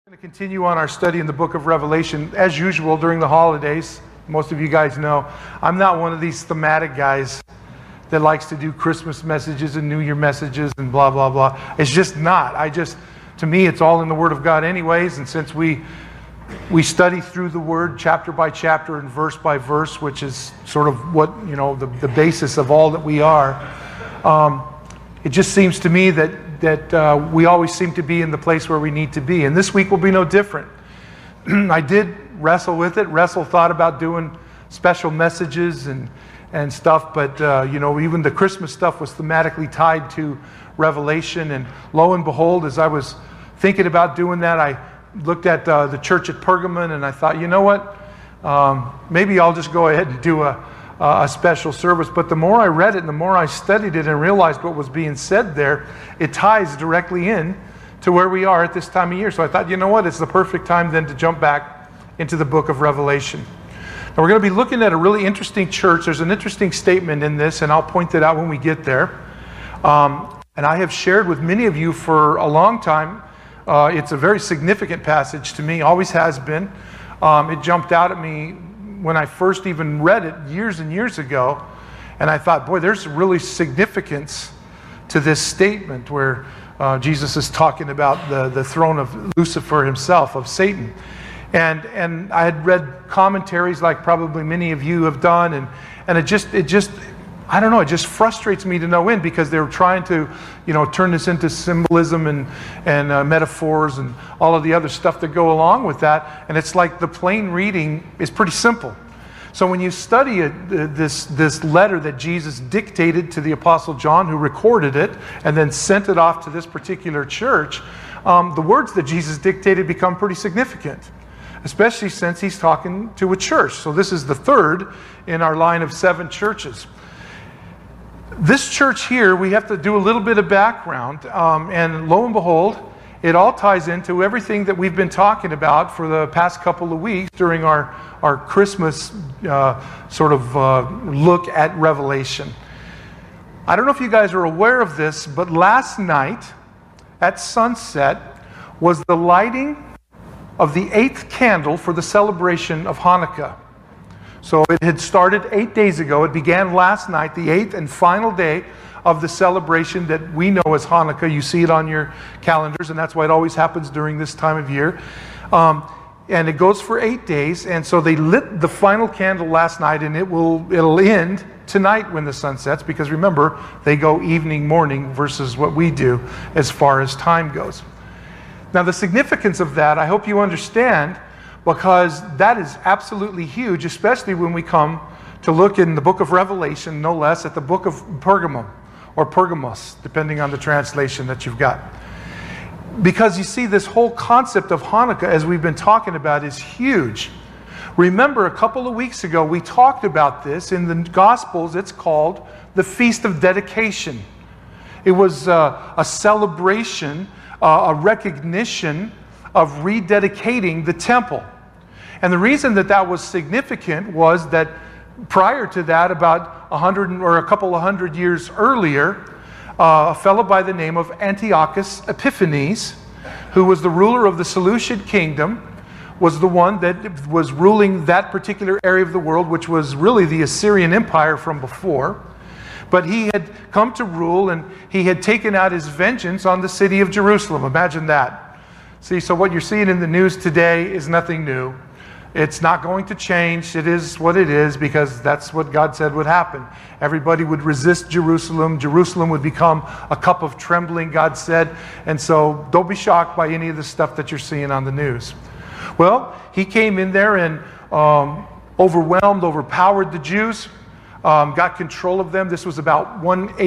We're going to continue on our study in the book of Revelation. As usual, during the holidays, most of you guys know, I'm not one of these thematic guys that likes to do Christmas messages and New Year messages and blah, blah, blah. It's just not. To me, it's all in the Word of God anyways, and since we study through the Word chapter by chapter and verse by verse, which is sort of what, the basis of all that we are, it just seems to me that we always seem to be in the place where we need to be. And this week will be no different. I did wrestle with it. Thought about doing special messages and stuff, but even the Christmas stuff was thematically tied to Revelation. And lo and behold, as I was thinking about doing that, I looked at the church at Pergamon, and I thought, you know what? Maybe I'll just go ahead and do a special service. But the more I read it and the more I studied it and realized what was being said there, it ties directly in to where we are at this time of year. So I thought, you know what? It's the perfect time then to jump back into the book of Revelation. Now we're going to be looking at a really interesting church. There's an interesting statement in this, and I'll point it out when we get there. And I have shared with many of you for a long time. It's a very significant passage to me, always has been. It jumped out at me when I first even read it years and years ago, and I thought, boy, there's really significance to this statement where Jesus is talking about the throne of Lucifer himself, of Satan. And I had read commentaries like probably many of you have done, and it just I don't know, it just frustrates me to no end, because they're trying to, turn this into symbolism and metaphors and all of the other stuff that go along with that. And it's like the plain reading is pretty simple. So when you study this letter that Jesus dictated to the Apostle John, who recorded it and then sent it off to this particular church, the words that Jesus dictated become pretty significant, especially since he's talking to a church. So this is the third in our line of 7 churches. This church here, we have to do a little bit of background, and lo and behold, it all ties into everything that we've been talking about for the past couple of weeks during our Christmas look at Revelation. I don't know if you guys are aware of this, but last night at sunset was the lighting of the 8th candle for the celebration of Hanukkah. So it had started 8 days ago. It began last night, the 8th and final day of the celebration that we know as Hanukkah. You see it on your calendars, and that's why it always happens during this time of year. And it goes for 8 days, and so they lit the final candle last night, and it'll end tonight when the sun sets, because remember, they go evening, morning versus what we do as far as time goes. Now the significance of that, I hope you understand, because that is absolutely huge, especially when we come to look in the book of Revelation, no less, at the book of Pergamum, or Pergamos, depending on the translation that you've got. Because you see, this whole concept of Hanukkah, as we've been talking about, is huge. Remember, a couple of weeks ago, we talked about this. In the Gospels, it's called the Feast of Dedication. It was a celebration, a recognition of rededicating the temple. And the reason that was significant was that prior to that, about 100 or a couple of hundred years earlier, a fellow by the name of Antiochus Epiphanes, who was the ruler of the Seleucid kingdom, was the one that was ruling that particular area of the world, which was really the Assyrian Empire from before. But he had come to rule, and he had taken out his vengeance on the city of Jerusalem. Imagine that. See, so what you're seeing in the news today is nothing new. It's not going to change. It is what it is, because that's what God said would happen. Everybody would resist Jerusalem. Jerusalem would become a cup of trembling, God said. And so don't be shocked by any of the stuff that you're seeing on the news. Well, he came in there and overpowered the Jews, got control of them. This was about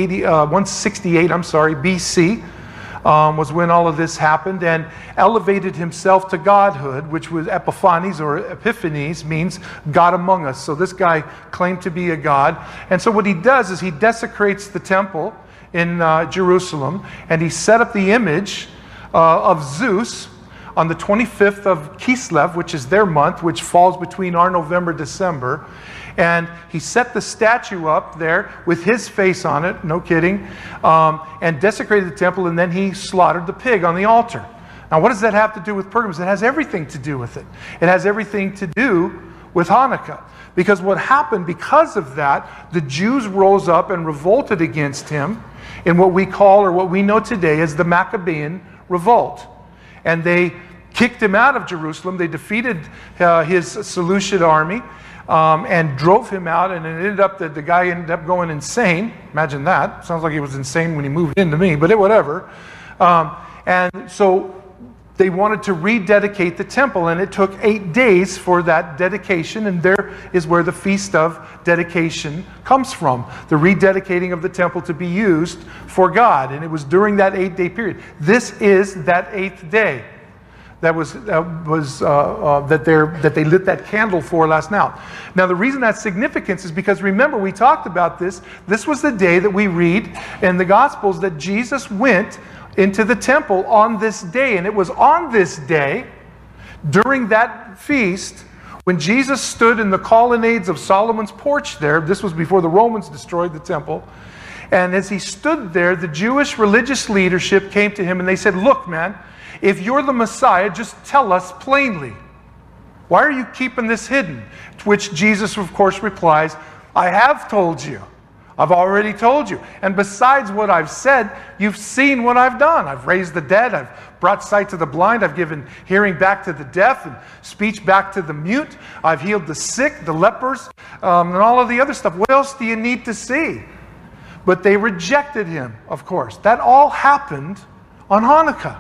168 BC. Was when all of this happened, and elevated himself to godhood, which was Epiphanes, or Epiphanes, means God among us. So this guy claimed to be a god. And so what he does is he desecrates the temple in Jerusalem, and he set up the image of Zeus on the 25th of Kislev, which is their month, which falls between our November, December. And he set the statue up there with his face on it, no kidding, and desecrated the temple, and then he slaughtered the pig on the altar. Now, what does that have to do with Pergamos? It has everything to do with it. It has everything to do with Hanukkah. Because what happened because of that, the Jews rose up and revolted against him in what we call, or what we know today as the Maccabean Revolt. And they kicked him out of Jerusalem. They defeated his Seleucid army and drove him out. And it ended up that the guy ended up going insane. Imagine that. Sounds like he was insane when he moved into me, but whatever. And so they wanted to rededicate the temple, and it took 8 days for that dedication, and there is where the Feast of Dedication comes from, the rededicating of the temple to be used for God. And it was during that 8-day period. This is that 8th day that they lit that candle for last night. Now, the reason that's significant is because, remember, we talked about this. This was the day that we read in the Gospels that Jesus went into the temple on this day. And it was on this day, during that feast, when Jesus stood in the colonnades of Solomon's porch there. This was before the Romans destroyed the temple. And as he stood there, the Jewish religious leadership came to him and they said, look, man, if you're the Messiah, just tell us plainly. Why are you keeping this hidden? To which Jesus, of course, replies, I have told you. I've already told you. And besides what I've said, you've seen what I've done. I've raised the dead. I've brought sight to the blind. I've given hearing back to the deaf and speech back to the mute. I've healed the sick, the lepers, and all of the other stuff. What else do you need to see? But they rejected him, of course. That all happened on Hanukkah.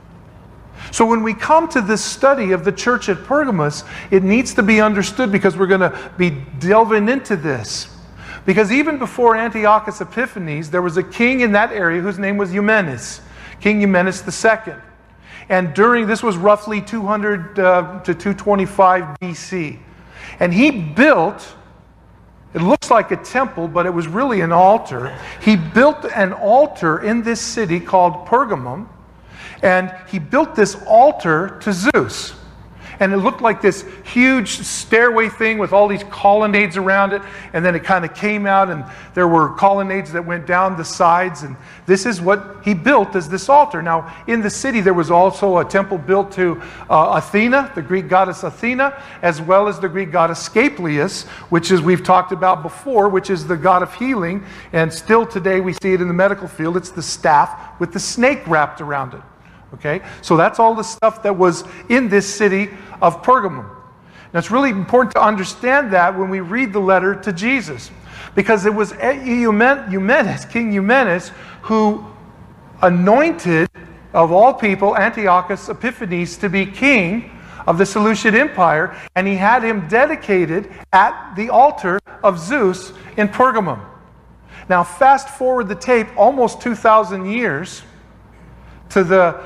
So when we come to this study of the church at Pergamos, it needs to be understood, because we're going to be delving into this. Because even before Antiochus Epiphanes, there was a king in that area whose name was Eumenes, King Eumenes II. And this was roughly 200 to 225 BC. And he built, it looks like a temple, but it was really an altar. He built an altar in this city called Pergamum, and he built this altar to Zeus. And it looked like this huge stairway thing with all these colonnades around it. And then it kind of came out, and there were colonnades that went down the sides. And this is what he built as this altar. Now, in the city, there was also a temple built to Athena, the Greek goddess Athena, as well as the Greek god Asclepius, which is, we've talked about before, which is the god of healing. And still today, we see it in the medical field. It's the staff with the snake wrapped around it. Okay, so that's all the stuff that was in this city of Pergamum. Now, it's really important to understand that when we read the letter to Jesus, because it was Eumenes, King Eumenes, who anointed, of all people, Antiochus Epiphanes to be king of the Seleucid Empire, and he had him dedicated at the altar of Zeus in Pergamum. Now, fast forward the tape almost 2,000 years to the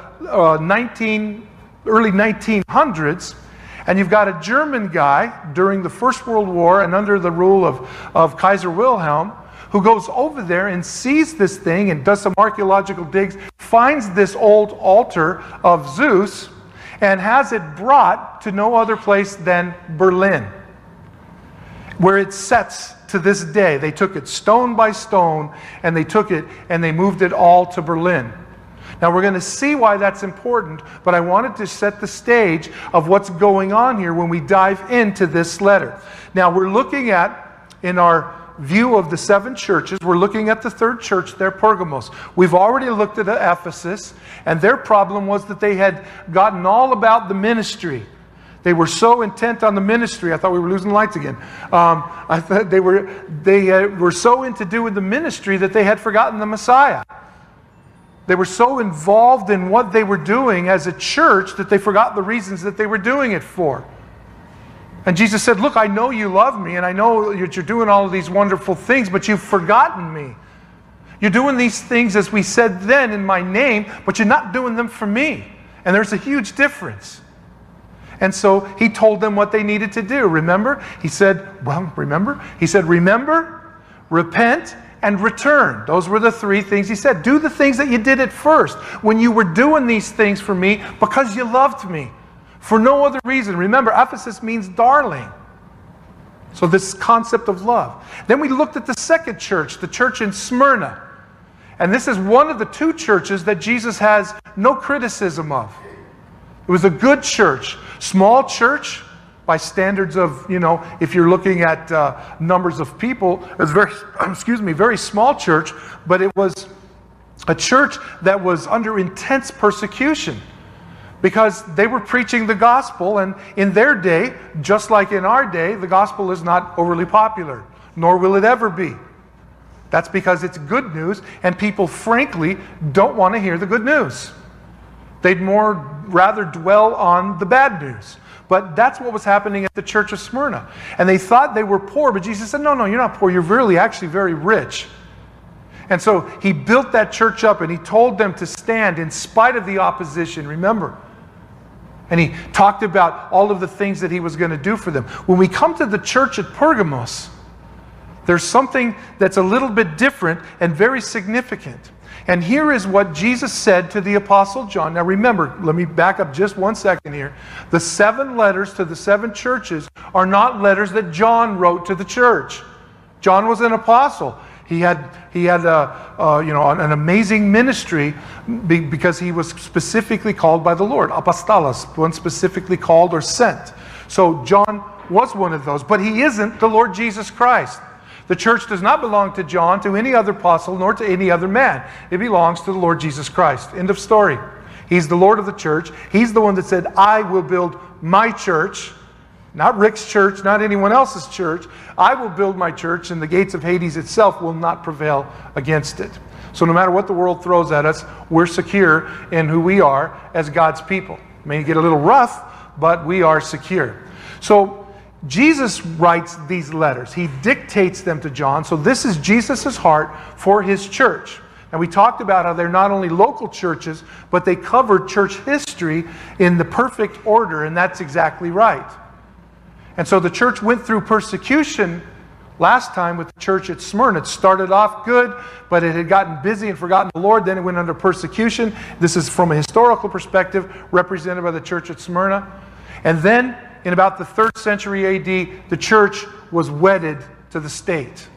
early 1900s, and you've got a German guy during the First World War and under the rule of Kaiser Wilhelm, who goes over there and sees this thing and does some archaeological digs, finds this old altar of Zeus, and has it brought to no other place than Berlin, where it sits to this day. They took it stone by stone, and they took it and they moved it all to Berlin. Now, we're going to see why that's important, but I wanted to set the stage of what's going on here when we dive into this letter. Now, we're looking at, in our view of the 7 churches, we're looking at the 3rd church there, Pergamos. We've already looked at Ephesus, and their problem was that they had gotten all about the ministry. They were so intent on the ministry. I thought we were losing lights again. I thought they were so into doing the ministry that they had forgotten the Messiah. They were so involved in what they were doing as a church that they forgot the reasons that they were doing it for. And Jesus said, look, I know you love me, and I know that you're doing all of these wonderful things, but you've forgotten me. You're doing these things, as we said then, in my name, but you're not doing them for me. And there's a huge difference. And so he told them what they needed to do. Remember? He said, remember, repent, and return. Those were the 3 things he said. Do the things that you did at first, when you were doing these things for me because you loved me, for no other reason. Remember, Ephesus means darling. So this concept of love. Then we looked at the 2nd church, the church in Smyrna. And this is one of the 2 churches that Jesus has no criticism of. It was a good church. Small church, by standards of, if you're looking at numbers of people, it was very small church, but it was a church that was under intense persecution because they were preaching the gospel, and in their day, just like in our day, the gospel is not overly popular, nor will it ever be. That's because it's good news, and people frankly don't want to hear the good news. They'd more rather dwell on the bad news. But that's what was happening at the church of Smyrna. And they thought they were poor, but Jesus said, no, you're not poor. You're really actually very rich. And so he built that church up, and he told them to stand in spite of the opposition, remember. And he talked about all of the things that he was going to do for them. When we come to the church at Pergamos, there's something that's a little bit different and very significant. And here is what Jesus said to the Apostle John. Now remember, let me back up just 1 second here. The 7 letters to the 7 churches are not letters that John wrote to the church. John was an apostle. He had an amazing ministry because he was specifically called by the Lord. Apostolos, one specifically called or sent. So John was one of those, but he isn't the Lord Jesus Christ. The church does not belong to John, to any other apostle, nor to any other man. It belongs to the Lord Jesus Christ. End of story. He's the Lord of the church. He's the one that said, I will build my church. Not Rick's church, not anyone else's church. I will build my church, and the gates of Hades itself will not prevail against it. So no matter what the world throws at us, we're secure in who we are as God's people. It may get a little rough, but we are secure. So Jesus writes these letters. He dictates them to John. So this is Jesus' heart for his church. And we talked about how they're not only local churches, but they cover church history in the perfect order, and that's exactly right. And so the church went through persecution last time with the church at Smyrna. It started off good, but it had gotten busy and forgotten the Lord. Then it went under persecution. This is from a historical perspective, represented by the church at Smyrna. And then in about the 3rd century AD, the church was wedded to the state.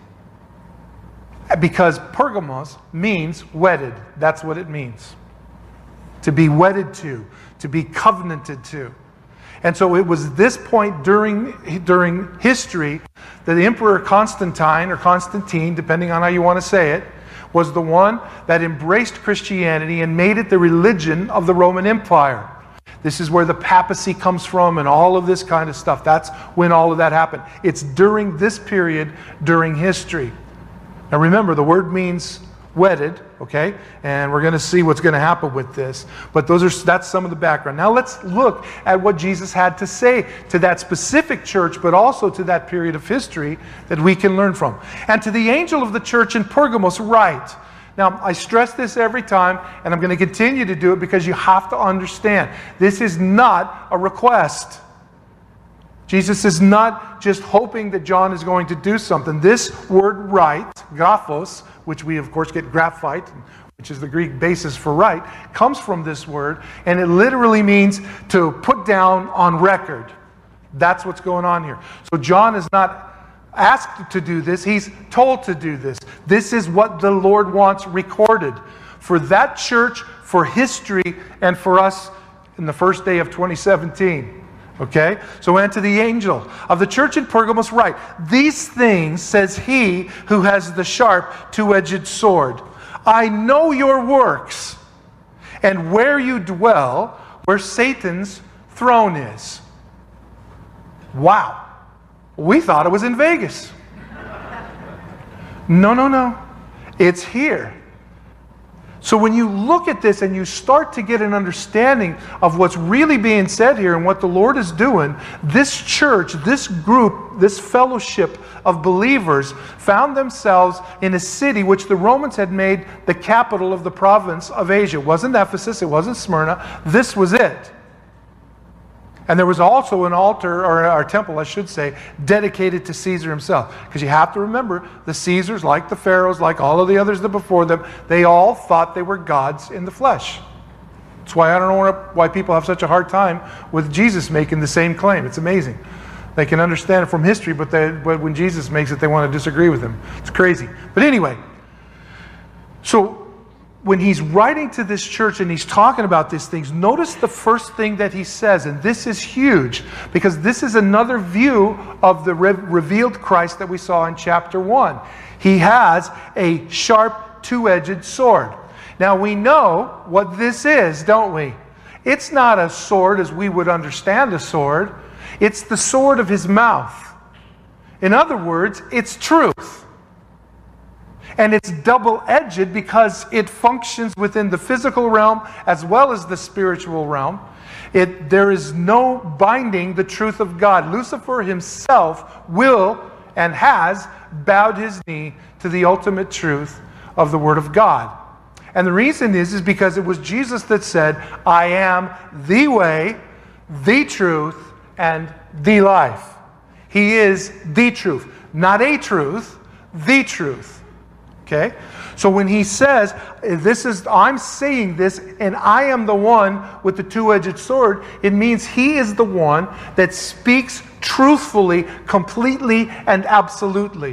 Because Pergamos means wedded. That's what it means. To be wedded to be covenanted to. And so it was this point during history that the Emperor Constantine, or Constantine, depending on how you want to say it, was the one that embraced Christianity and made it the religion of the Roman Empire. This is where the papacy comes from and all of this kind of stuff. That's when all of that happened. It's during this period, during history. Now remember, the word means wedded, okay? And we're going to see what's going to happen with this. But that's some of the background. Now let's look at what Jesus had to say to that specific church, but also to that period of history that we can learn from. And to the angel of the church in Pergamos write. Now, I stress this every time, and I'm going to continue to do it because you have to understand. This is not a request. Jesus is not just hoping that John is going to do something. This word write, graphos, which we of course get graphite, which is the Greek basis for write, comes from this word, and it literally means to put down on record. That's what's going on here. So John is not asked to do this, he's told to do this. This is what the Lord wants recorded for that church, for history, and for us in the first day of 2017. Okay? So, and to the angel of the church in Pergamos write, these things says he who has the sharp two-edged sword. I know your works, and where you dwell, where Satan's throne is. Wow. We thought it was in Vegas. No. It's here. So when you look at this and you start to get an understanding of what's really being said here and what the Lord is doing, this church, this group, this fellowship of believers found themselves in a city which the Romans had made the capital of the province of Asia. It wasn't Ephesus, it wasn't Smyrna. This was it. And there was also an altar, or a temple, I should say, dedicated to Caesar himself. Because you have to remember, the Caesars, like the Pharaohs, like all of the others that before them, they all thought they were gods in the flesh. That's why I don't know why people have such a hard time with Jesus making the same claim. It's amazing. They can understand it from history, but when Jesus makes it, they want to disagree with him. It's crazy. But anyway, so when he's writing to this church and he's talking about these things, notice the first thing that he says, and this is huge, because this is another view of the revealed Christ that we saw in chapter 1. He has a sharp, two-edged sword. Now we know what this is, don't we? It's not a sword as we would understand a sword. It's the sword of his mouth. In other words, it's truth. And it's double-edged because it functions within the physical realm as well as the spiritual realm. There is no binding the truth of God. Lucifer himself will and has bowed his knee to the ultimate truth of the Word of God. And the reason is because it was Jesus that said, I am the way, the truth, and the life. He is the truth. Not a truth, the truth. Okay? So when he says, I'm saying this, and I am the one with the two-edged sword, it means he is the one that speaks truthfully, completely, and absolutely.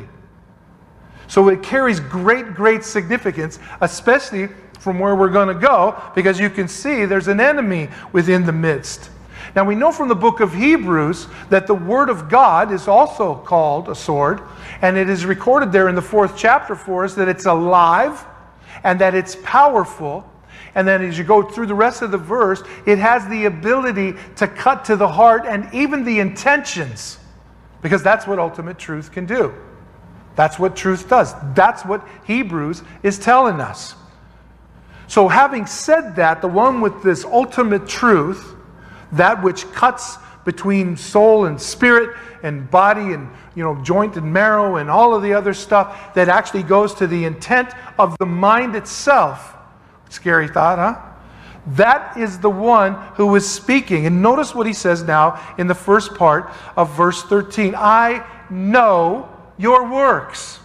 So it carries great, great significance, especially from where we're going to go, because you can see there's an enemy within the midst. Now we know from the book of Hebrews that the Word of God is also called a sword, and it is recorded there in the 4th chapter for us that it's alive and that it's powerful. And then as you go through the rest of the verse, it has the ability to cut to the heart and even the intentions, because that's what ultimate truth can do. That's what truth does. That's what Hebrews is telling us. So having said that, the one with this ultimate truth, that which cuts between soul and spirit and body and joint and marrow and all of the other stuff that actually goes to the intent of the mind itself. Scary thought, huh? That is the one who is speaking. And notice what he says now in the first part of verse 13. I know your works.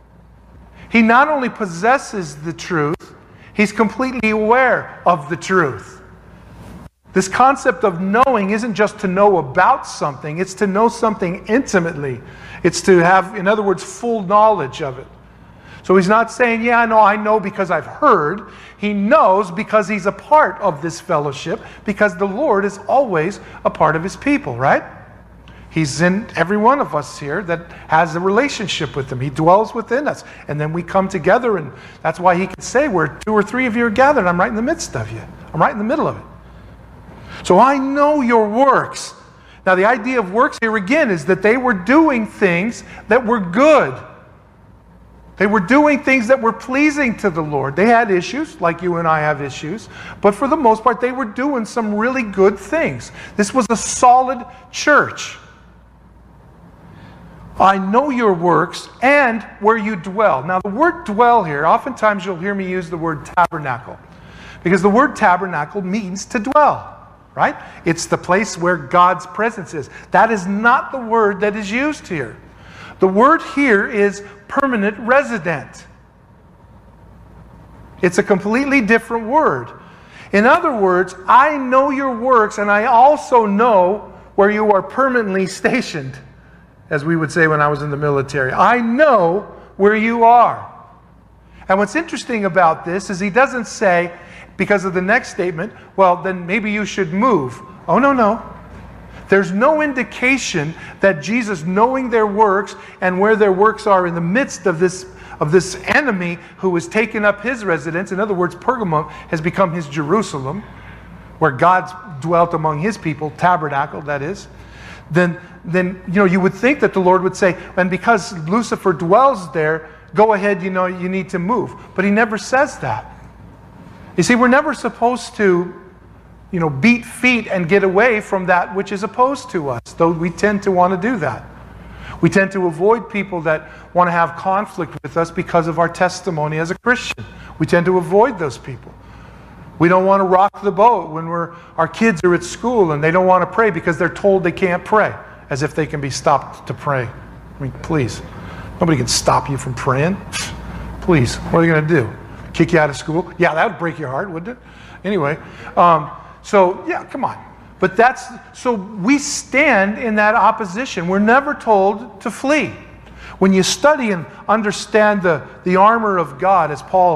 He not only possesses the truth, he's completely aware of the truth. This concept of knowing isn't just to know about something, it's to know something intimately. It's to have, in other words, full knowledge of it. So he's not saying, yeah, no, I know because I've heard. He knows because he's a part of this fellowship, because the Lord is always a part of his people, right? He's in every one of us here that has a relationship with him. He dwells within us. And then we come together, and that's why he can say, where 2 or 3 of you are gathered, I'm right in the midst of you. I'm right in the middle of it. So I know your works. Now the idea of works here again is that they were doing things that were good. They were doing things that were pleasing to the Lord. They had issues, like you and I have issues, but for the most part they were doing some really good things. This was a solid church. I know your works and where you dwell. Now the word dwell here, oftentimes you'll hear me use the word tabernacle, because the word tabernacle means to dwell. Right? It's the place where God's presence is. That is not the word that is used here. The word here is permanent resident. It's a completely different word. In other words, I know your works, and I also know where you are permanently stationed, as we would say when I was in the military. I know where you are. And what's interesting about this is he doesn't say, because of the next statement, well, then maybe you should move. Oh, no. There's no indication that Jesus, knowing their works and where their works are in the midst of this enemy who has taken up his residence, in other words, Pergamum has become his Jerusalem, where God's dwelt among his people, tabernacle, that is, then you would think that the Lord would say, and because Lucifer dwells there, go ahead, you need to move. But he never says that. You see, we're never supposed to, beat feet and get away from that which is opposed to us, though we tend to want to do that. We tend to avoid people that want to have conflict with us because of our testimony as a Christian. We tend to avoid those people. We don't want to rock the boat when our kids are at school and they don't want to pray because they're told they can't pray, as if they can be stopped to pray. I mean, please. Nobody can stop you from praying. Please, what are you going to do? Kick you out of school? Yeah, that would break your heart, wouldn't it? Anyway, so yeah, come on. But so we stand in that opposition. We're never told to flee. When you study and understand the armor of God, as Paul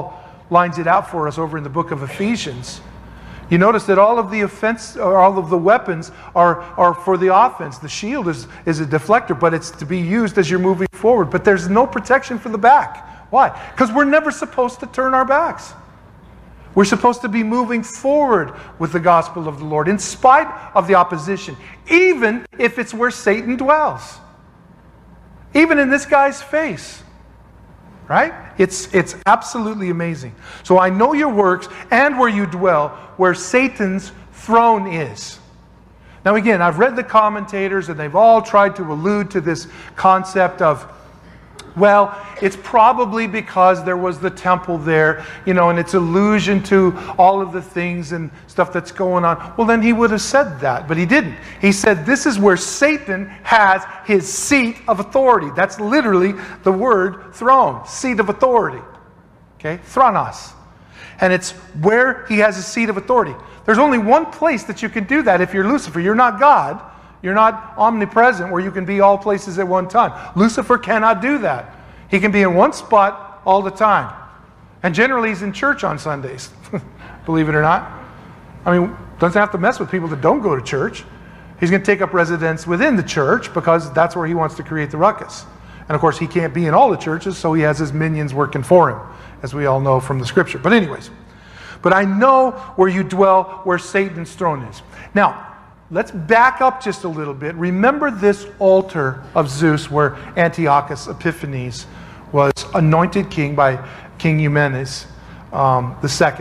lines it out for us over in the book of Ephesians. You notice that all of the offense, or all of the weapons are for the offense. The shield is a deflector, but it's to be used as you're moving forward. But there's no protection for the back. Why? Because we're never supposed to turn our backs. We're supposed to be moving forward with the gospel of the Lord in spite of the opposition, even if it's where Satan dwells. Even in this guy's face. Right? It's absolutely amazing. So I know your works and where you dwell, where Satan's throne is. Now again, I've read the commentators and they've all tried to allude to this concept of, well, it's probably because there was the temple there, and it's allusion to all of the things and stuff that's going on. Well, then he would have said that, but he didn't. He said this is where Satan has his seat of authority. That's literally the word throne, seat of authority. Okay, thronos. And it's where he has his seat of authority. There's only one place that you can do that if you're Lucifer. You're not God. You're not omnipresent where you can be all places at one time. Lucifer cannot do that. He can be in one spot all the time. And generally he's in church on Sundays, believe it or not. I mean, doesn't have to mess with people that don't go to church. He's going to take up residence within the church because that's where he wants to create the ruckus. And of course he can't be in all the churches, so he has his minions working for him, as we all know from the scripture. But anyways, but I know where you dwell, where Satan's throne is. Now, let's back up just a little bit. Remember this altar of Zeus where Antiochus Epiphanes was anointed king by King Eumenes II.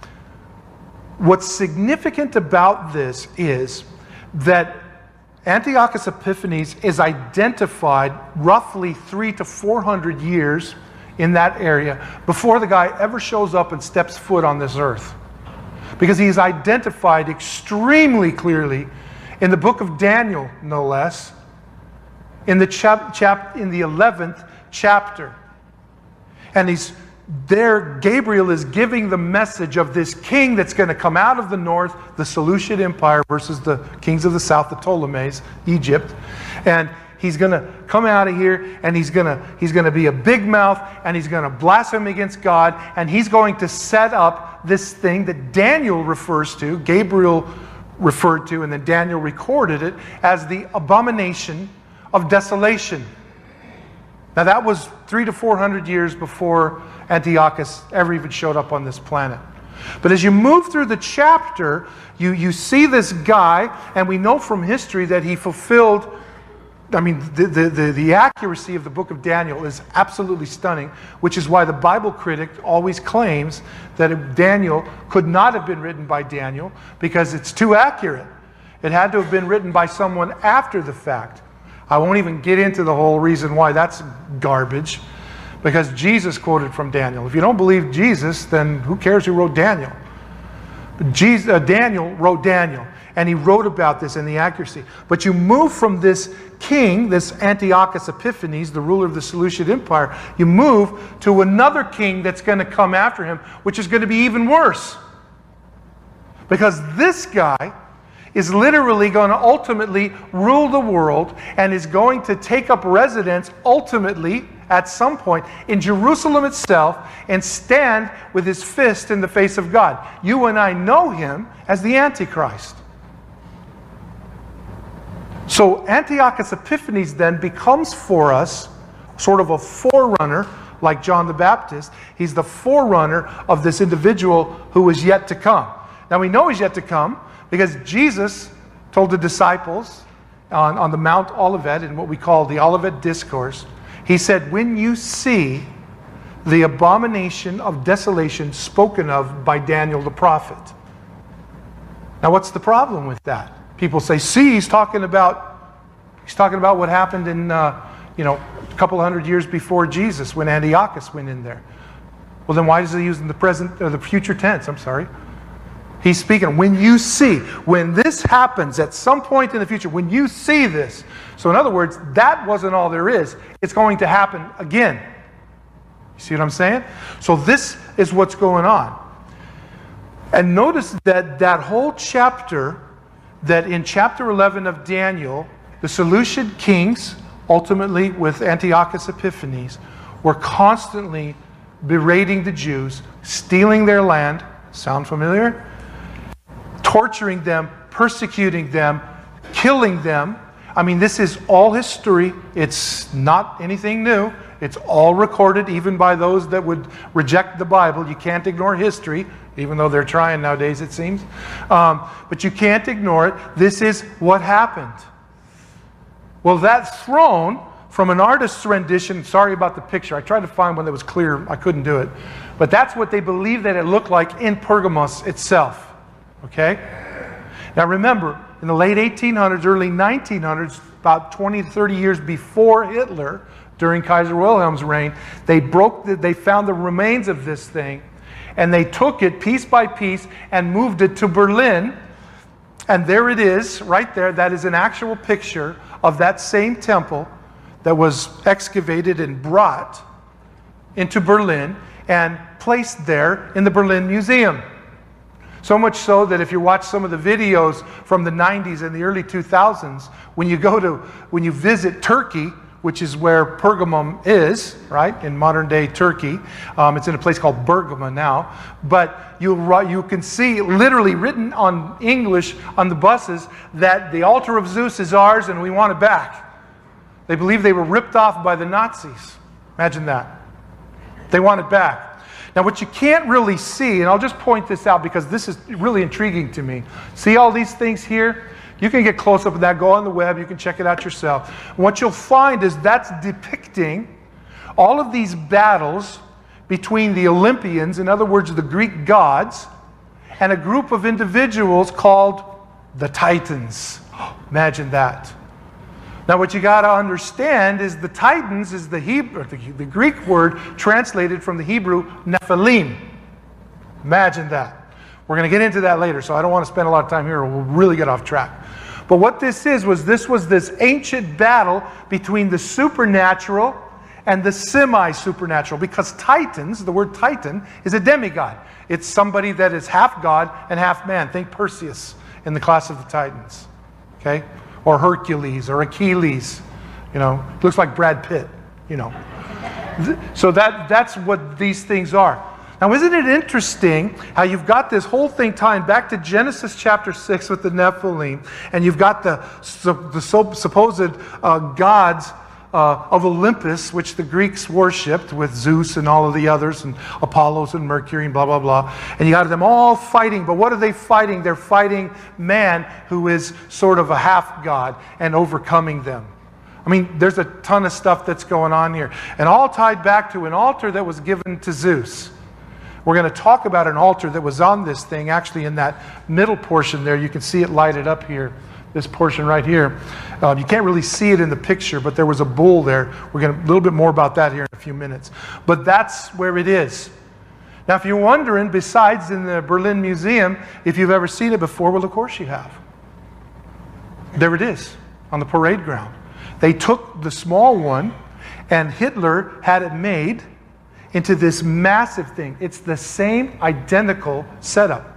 What's significant about this is that Antiochus Epiphanes is identified roughly 300 to 400 years in that area before the guy ever shows up and steps foot on this earth. Because he is identified extremely clearly in the book of Daniel, no less, in the 11th chapter. And he's there, Gabriel is giving the message of this king that's going to come out of the north, the Seleucid Empire, versus the kings of the south, the Ptolemies, Egypt. And he's going to come out of here, and he's going to be a big mouth, and he's going to blaspheme against God, and he's going to set up this thing that Daniel refers to, Gabriel referred to, and then Daniel recorded it as the abomination of desolation. Now that was 300 to 400 years before Antiochus ever even showed up on this planet. But as you move through the chapter, you see this guy, and we know from history that he fulfilled, I mean, the accuracy of the book of Daniel is absolutely stunning, which is why the Bible critic always claims that Daniel could not have been written by Daniel because it's too accurate. It had to have been written by someone after the fact. I won't even get into the whole reason why that's garbage, because Jesus quoted from Daniel. If you don't believe Jesus, then who cares who wrote Daniel? But Daniel wrote Daniel, and he wrote about this and the accuracy. But you move from this king, this Antiochus Epiphanes, the ruler of the Seleucid Empire, you move to another king that's going to come after him, which is going to be even worse. Because this guy is literally going to ultimately rule the world and is going to take up residence ultimately at some point in Jerusalem itself and stand with his fist in the face of God. You and I know him as the Antichrist. So Antiochus Epiphanes then becomes for us sort of a forerunner, like John the Baptist. He's the forerunner of this individual who is yet to come. Now we know he's yet to come because Jesus told the disciples on the Mount Olivet, in what we call the Olivet Discourse, he said, when you see the abomination of desolation spoken of by Daniel the prophet. Now what's the problem with that? People say, see, he's talking about what happened in a couple hundred years before Jesus when Antiochus went in there. Well, then why is he using the present or the future tense? I'm sorry. He's speaking, when you see, when this happens at some point in the future, when you see this. So in other words, that wasn't all there is. It's going to happen again. You see what I'm saying? So this is what's going on. And notice that that whole chapter, that in chapter 11 of Daniel, the Seleucid kings, ultimately with Antiochus Epiphanes, were constantly berating the Jews, stealing their land. Sound familiar? Torturing them, persecuting them, killing them. I mean, this is all history. It's not anything new. It's all recorded, even by those that would reject the Bible. You can't ignore history, even though they're trying nowadays, it seems. But you can't ignore it. This is what happened. Well, that throne, from an artist's rendition, sorry about the picture. I tried to find one that was clear. I couldn't do it. But that's what they believe that it looked like in Pergamos itself. Okay? Now remember, in the late 1800s, early 1900s, about 20 to 30 years before Hitler, during Kaiser Wilhelm's reign, they found the remains of this thing, and they took it piece by piece and moved it to Berlin. And there it is, right there. That is an actual picture of that same temple that was excavated and brought into Berlin and placed there in the Berlin Museum. So much so that if you watch some of the videos from the 90s and the early 2000s, when you visit Turkey, which is where Pergamum is, right, in modern day Turkey. It's in a place called Bergama now. But you can see literally written on English on the buses that the altar of Zeus is ours and we want it back. They believe they were ripped off by the Nazis. Imagine that. They want it back. Now what you can't really see, and I'll just point this out because this is really intriguing to me. See all these things here? You can get close up with that, go on the web, you can check it out yourself. What you'll find is that's depicting all of these battles between the Olympians, in other words, the Greek gods, and a group of individuals called the Titans. Imagine that. Now what you got to understand is the Titans is the Greek word translated from the Hebrew Nephilim. Imagine that. We're going to get into that later, so I don't want to spend a lot of time here or we'll really get off track. But what this was this ancient battle between the supernatural and the semi-supernatural, because Titans, the word Titan, is a demigod. It's somebody that is half God and half man. Think Perseus in the class of the Titans. Okay? Or Hercules or Achilles. You know, looks like Brad Pitt, you know. So that's what these things are. Now, isn't it interesting how you've got this whole thing tying back to Genesis chapter 6 with the Nephilim, and you've got the supposed gods of Olympus, which the Greeks worshipped with Zeus and all of the others, and Apollos and Mercury and blah, blah, blah. And you got them all fighting, but what are they fighting? They're fighting man who is sort of a half-god and overcoming them. I mean, there's a ton of stuff that's going on here. And all tied back to an altar that was given to Zeus. We're going to talk about an altar that was on this thing, actually in that middle portion there. You can see it lighted up here, this portion right here. You can't really see it in the picture, but there was a bull there. We're going to a little bit more about that here in a few minutes. But that's where it is. Now, if you're wondering, besides in the Berlin Museum, if you've ever seen it before, well, of course you have. There it is, on the parade ground. They took the small one, and Hitler had it made into this massive thing. It's the same identical setup.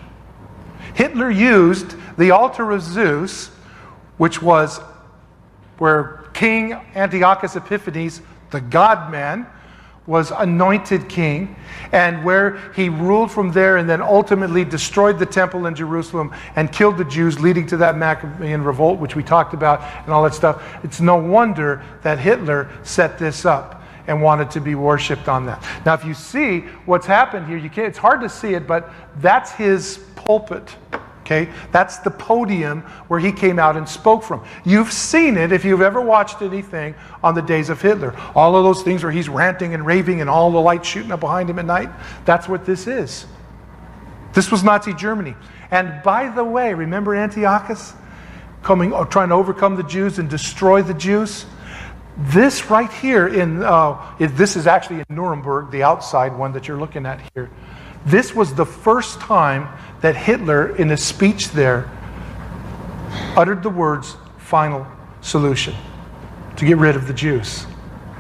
Hitler used the altar of Zeus, which was where King Antiochus Epiphanes, the God-man, was anointed king, and where he ruled from there and then ultimately destroyed the temple in Jerusalem and killed the Jews, leading to that Maccabean revolt, which we talked about, and all that stuff. It's no wonder that Hitler set this up and wanted to be worshipped on that. Now, if you see what's happened here, it's hard to see it, but that's his pulpit. Okay? That's the podium where he came out and spoke from. You've seen it if you've ever watched anything on the days of Hitler. All of those things where he's ranting and raving and all the lights shooting up behind him at night. That's what this is. This was Nazi Germany. And by the way, remember Antiochus trying to overcome the Jews and destroy the Jews? This right here, this is actually in Nuremberg, the outside one that you're looking at here. This was the first time that Hitler, in a speech there, uttered the words, final solution, to get rid of the Jews.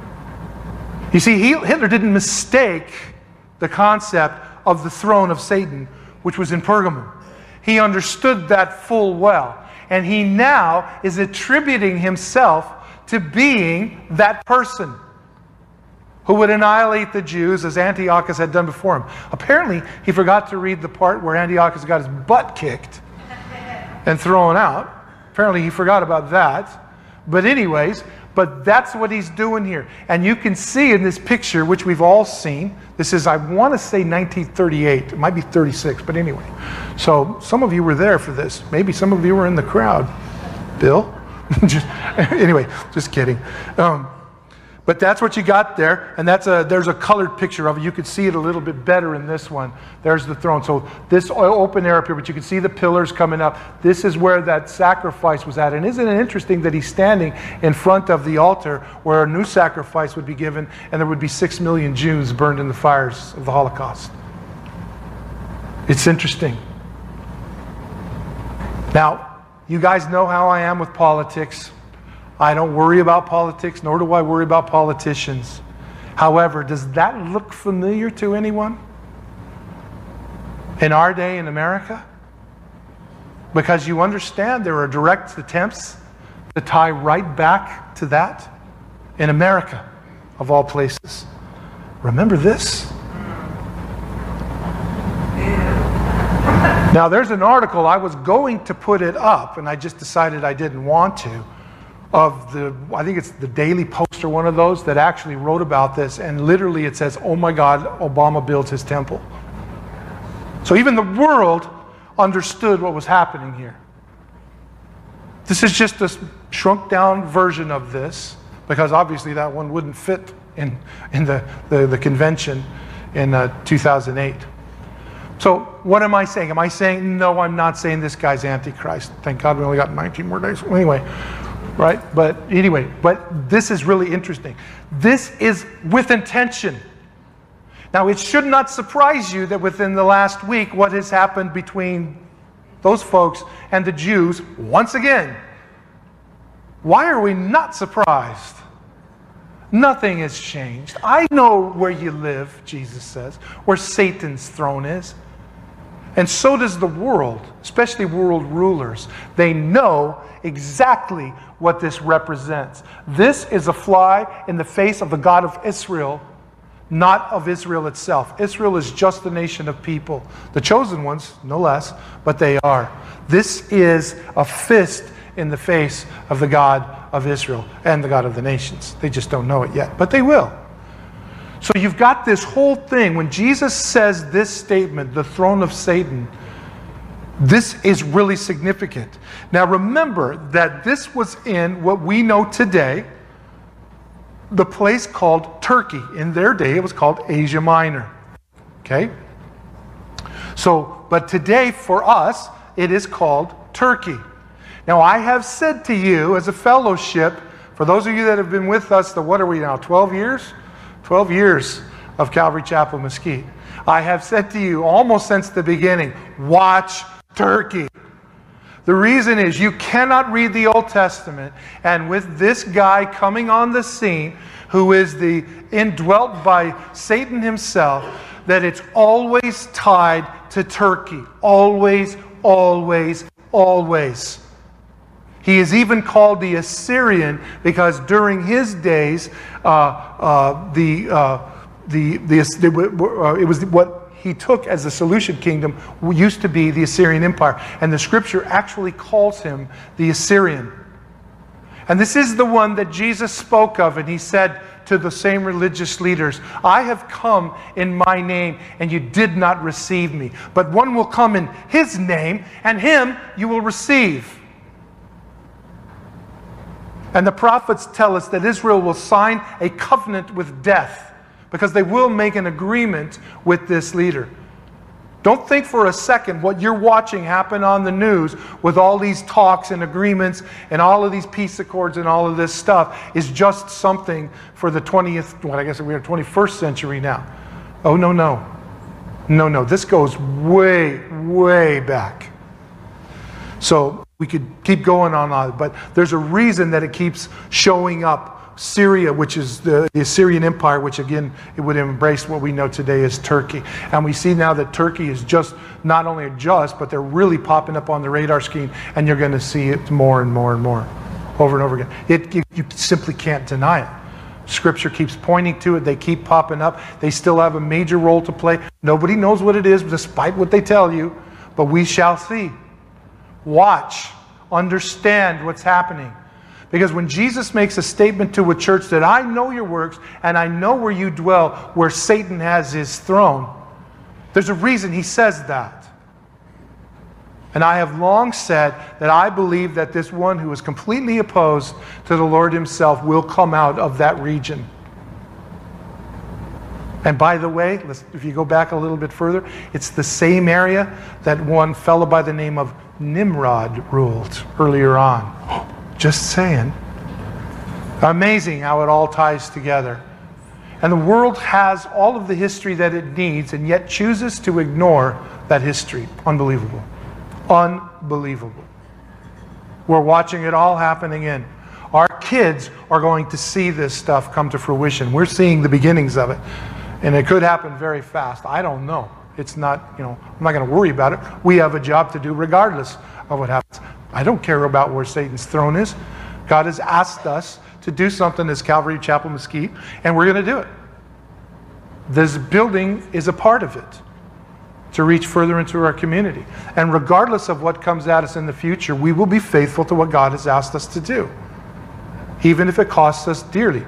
You see, Hitler didn't mistake the concept of the throne of Satan, which was in Pergamum. He understood that full well. And he now is attributing himself to being that person. who would annihilate the Jews as Antiochus had done before him. Apparently, he forgot to read the part where Antiochus got his butt kicked and thrown out. Apparently, he forgot about that. But anyways, but that's what he's doing here. And you can see in this picture, which we've all seen, this is, I want to say 1938. It might be 36, but anyway. So some of you were there for this. Maybe some of you were in the crowd. Bill? Anyway, just kidding. But that's what you got there, and there's a colored picture of it. You could see it a little bit better in this one. There's the throne. So this open air up here, but you can see the pillars coming up. This is where that sacrifice was at. And isn't it interesting that he's standing in front of the altar where a new sacrifice would be given, and there would be 6 million Jews burned in the fires of the Holocaust? It's interesting. Now, you guys know how I am with politics. I don't worry about politics, nor do I worry about politicians. However, does that look familiar to anyone in our day in America? Because you understand there are direct attempts to tie right back to that in America, of all places. Remember this? Now, there's an article, I was going to put it up, and I just decided I didn't want to, of I think it's the Daily Post or one of those that actually wrote about this, and literally it says, oh my God, Obama built his temple. So even the world understood what was happening here. This is just a shrunk down version of this, because obviously that one wouldn't fit in the convention in 2008. So what am I saying? Am I saying, no, I'm not saying this guy's Antichrist. Thank God we only got 19 more days. Anyway. Right? But anyway, but this is really interesting. This is with intention. Now, it should not surprise you that within the last week, what has happened between those folks and the Jews, once again, why are we not surprised? Nothing has changed. I know where you live, Jesus says, where Satan's throne is. And so does the world, especially world rulers. They know exactly what this represents. This is a fly in the face of the God of Israel, not of Israel itself. Israel is just the nation of people. The chosen ones, no less, but they are. This is a fist in the face of the God of Israel and the God of the nations. They just don't know it yet, but they will. So you've got this whole thing. When Jesus says this statement, the throne of Satan, this is really significant. Now remember that this was in what we know today, the place called Turkey. In their day, it was called Asia Minor. Okay? So, but today for us, it is called Turkey. Now I have said to you as a fellowship, for those of you that have been with us, what are we now, 12 years? 12 years of Calvary Chapel Mesquite. I have said to you almost since the beginning, watch Turkey. The reason is you cannot read the Old Testament and with this guy coming on the scene who is the indwelt by Satan himself, that it's always tied to Turkey. Always, always, always. He is even called the Assyrian because during his days, it was what he took as the Seleucid kingdom used to be the Assyrian Empire. And the scripture actually calls him the Assyrian. And this is the one that Jesus spoke of, and he said to the same religious leaders, I have come in my name, and you did not receive me. But one will come in his name, and him you will receive. And the prophets tell us that Israel will sign a covenant with death because they will make an agreement with this leader. Don't think for a second what you're watching happen on the news with all these talks and agreements and all of these peace accords and all of this stuff is just something for the 21st century now. Oh, no, no. No, no. This goes way, way back. So we could keep going on, but there's a reason that it keeps showing up. Syria, which is the Assyrian Empire, which again, it would embrace what we know today as Turkey. And we see now that Turkey is just, not only just, but they're really popping up on the radar screen, and you're going to see it more and more and more, over and over again. You simply can't deny it. Scripture keeps pointing to it. They keep popping up. They still have a major role to play. Nobody knows what it is, despite what they tell you, but we shall see. Watch. Understand what's happening. Because when Jesus makes a statement to a church that I know your works and I know where you dwell, where Satan has his throne, there's a reason he says that. And I have long said that I believe that this one who is completely opposed to the Lord himself will come out of that region. And by the way, if you go back a little bit further, it's the same area that one fellow by the name of Nimrod ruled earlier on. Just saying. Amazing how it all ties together. And the world has all of the history that it needs and yet chooses to ignore that history. Unbelievable. Unbelievable. We're watching it all happening in. Our kids are going to see this stuff come to fruition. We're seeing the beginnings of it. And it could happen very fast. I don't know. It's not, I'm not going to worry about it. We have a job to do regardless of what happens. I don't care about where Satan's throne is. God has asked us to do something as Calvary Chapel Mesquite, and we're going to do it. This building is a part of it to reach further into our community. And regardless of what comes at us in the future, we will be faithful to what God has asked us to do, even if it costs us dearly.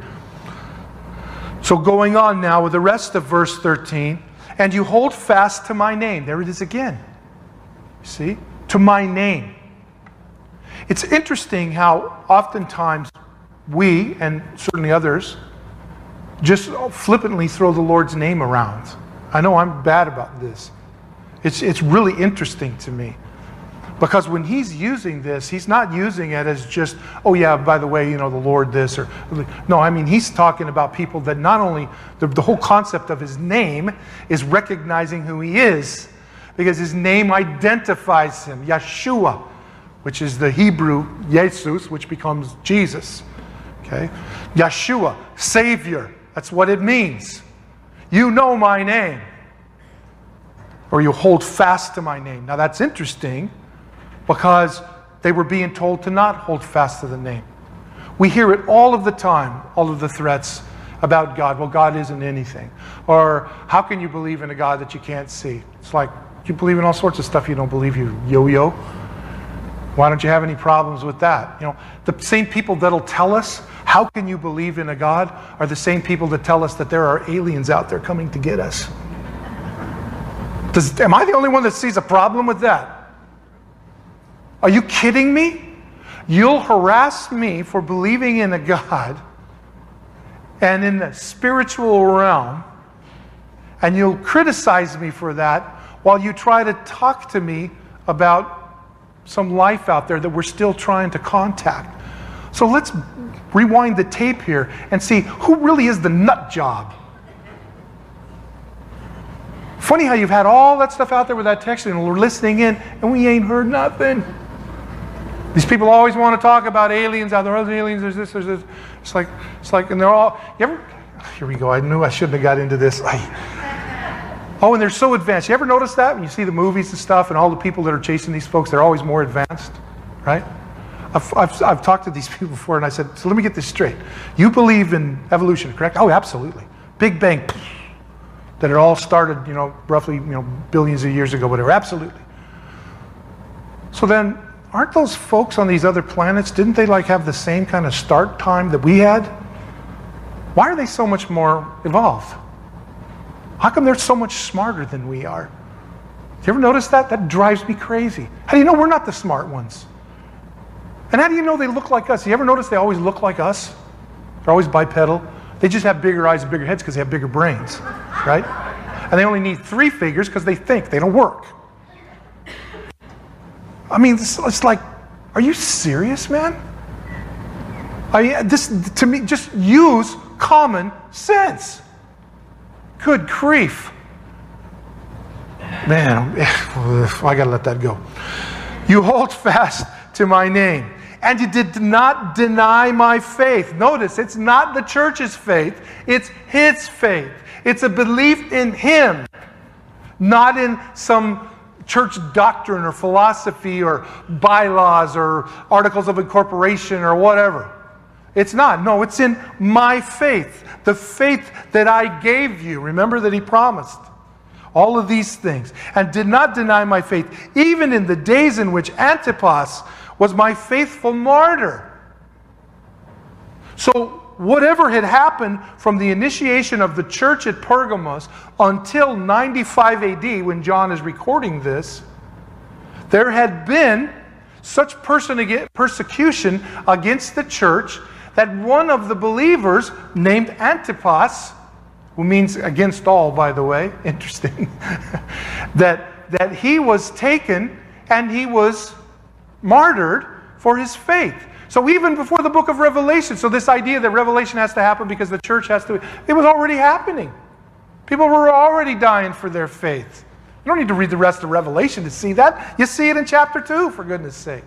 So going on now with the rest of verse 13, and you hold fast to my name. There it is again. See? To my name. It's interesting how oftentimes we, and certainly others, just flippantly throw the Lord's name around. I know I'm bad about this. It's really interesting to me. Because when he's using this, he's not using it as just, oh yeah, by the way, the Lord this, or no, I mean, he's talking about people that not only, the whole concept of his name is recognizing who he is, because his name identifies him, Yeshua, which is the Hebrew Jesus, which becomes Jesus. Okay? Yeshua, Savior, that's what it means. You know my name. Or you hold fast to my name. Now that's interesting, because they were being told to not hold fast to the name. We hear it all of the time, all of the threats about God. Well, God isn't anything. Or how can you believe in a God that you can't see? It's like, you believe in all sorts of stuff you don't believe, you yo-yo. Why don't you have any problems with that? The same people that'll tell us, how can you believe in a God, are the same people that tell us that there are aliens out there coming to get us. Am I the only one that sees a problem with that? Are you kidding me? You'll harass me for believing in a God and in the spiritual realm, and you'll criticize me for that while you try to talk to me about some life out there that we're still trying to contact. So let's rewind the tape here and see who really is the nut job. Funny how you've had all that stuff out there with that texting and we're listening in and we ain't heard nothing. These people always want to talk about aliens, how there are aliens, there's this, there's this. It's like, and they're all, here we go, I knew I shouldn't have got into this. Oh, and they're so advanced. You ever notice that when you see the movies and stuff and all the people that are chasing these folks, they're always more advanced, right? I've talked to these people before and I said, so let me get this straight. You believe in evolution, correct? Oh, absolutely. Big Bang, that it all started, roughly, billions of years ago, whatever. Absolutely. So then, aren't those folks on these other planets, didn't they have the same kind of start time that we had? Why are they so much more evolved? How come they're so much smarter than we are? Do you ever notice that? That drives me crazy. How do you know we're not the smart ones? And how do you know they look like us? You ever notice they always look like us? They're always bipedal. They just have bigger eyes and bigger heads because they have bigger brains, right? And they only need 3 fingers because they think. They don't work. I mean, it's like, are you serious, man? I mean, this, to me, just use common sense. Good grief. Man, I gotta let that go. You hold fast to my name, and you did not deny my faith. Notice, it's not the church's faith, it's his faith. It's a belief in him, not in some church doctrine or philosophy or bylaws or articles of incorporation or whatever. It's not. No, it's in my faith. The faith that I gave you. Remember that he promised all of these things. And did not deny my faith, even in the days in which Antipas was my faithful martyr. So whatever had happened from the initiation of the church at Pergamos until 95 AD, when John is recording this, there had been such persecution against the church that one of the believers, named Antipas, who means against all, by the way, interesting, that he was taken and he was martyred for his faith. So even before the book of Revelation, so this idea that Revelation has to happen because the church has to, it was already happening. People were already dying for their faith. You don't need to read the rest of Revelation to see that. You see it in chapter 2, for goodness sake.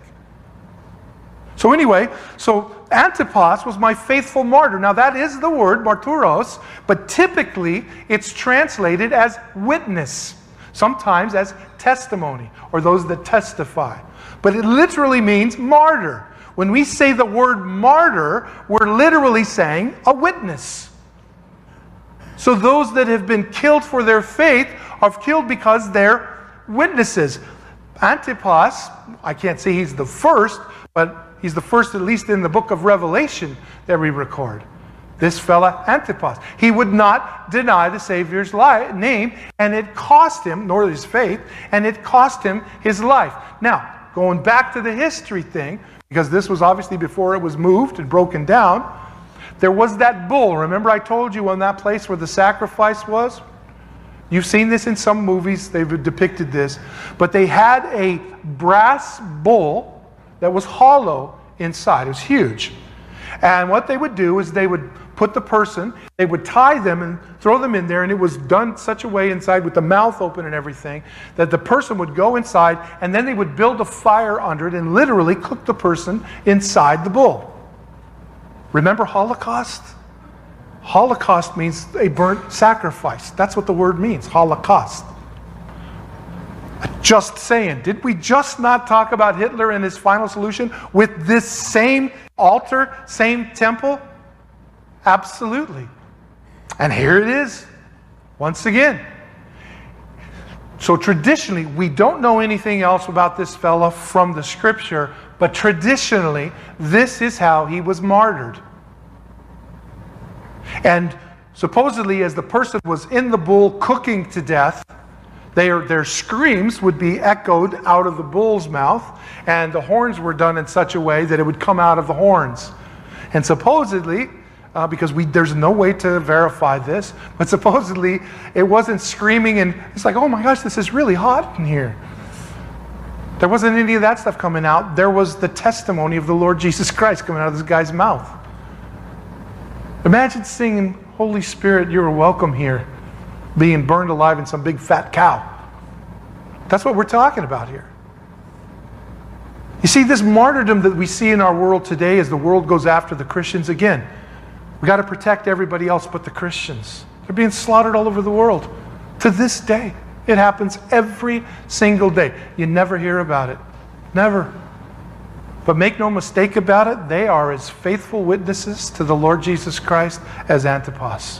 So anyway, so Antipas was my faithful martyr. Now that is the word, martyros, but typically it's translated as witness, sometimes as testimony, or those that testify. But it literally means martyr. When we say the word martyr, we're literally saying a witness. So those that have been killed for their faith are killed because they're witnesses. Antipas, I can't say he's the first, but he's the first at least in the book of Revelation that we record. This fella, Antipas. He would not deny the Savior's name, and it cost him, nor his faith, and it cost him his life. Now, going back to the history thing, because this was obviously before it was moved and broken down, there was that bull. Remember I told you on that place where the sacrifice was? You've seen this in some movies, they've depicted this. But they had a brass bull that was hollow inside. It was huge. And what they would do is they would put the person, they would tie them and throw them in there, and it was done such a way inside with the mouth open and everything that the person would go inside, and then they would build a fire under it and literally cook the person inside the bull. Remember Holocaust? Holocaust means a burnt sacrifice. That's what the word means, Holocaust. Just saying, did we just not talk about Hitler and his final solution with this same altar, same temple? Absolutely. And here it is, once again. So traditionally, we don't know anything else about this fella from the scripture, but traditionally, this is how he was martyred. And supposedly, as the person was in the bull cooking to death, their screams would be echoed out of the bull's mouth, and the horns were done in such a way that it would come out of the horns. And supposedly, because there's no way to verify this, but supposedly it wasn't screaming and it's like, oh my gosh, this is really hot in here. There wasn't any of that stuff coming out. There was the testimony of the Lord Jesus Christ coming out of this guy's mouth. Imagine singing, Holy Spirit, you're welcome here, being burned alive in some big fat cow. That's what we're talking about here. You see, this martyrdom that we see in our world today as the world goes after the Christians, again, we got to protect everybody else but the Christians. They're being slaughtered all over the world. To this day. It happens every single day. You never hear about it. Never. But make no mistake about it, they are as faithful witnesses to the Lord Jesus Christ as Antipas.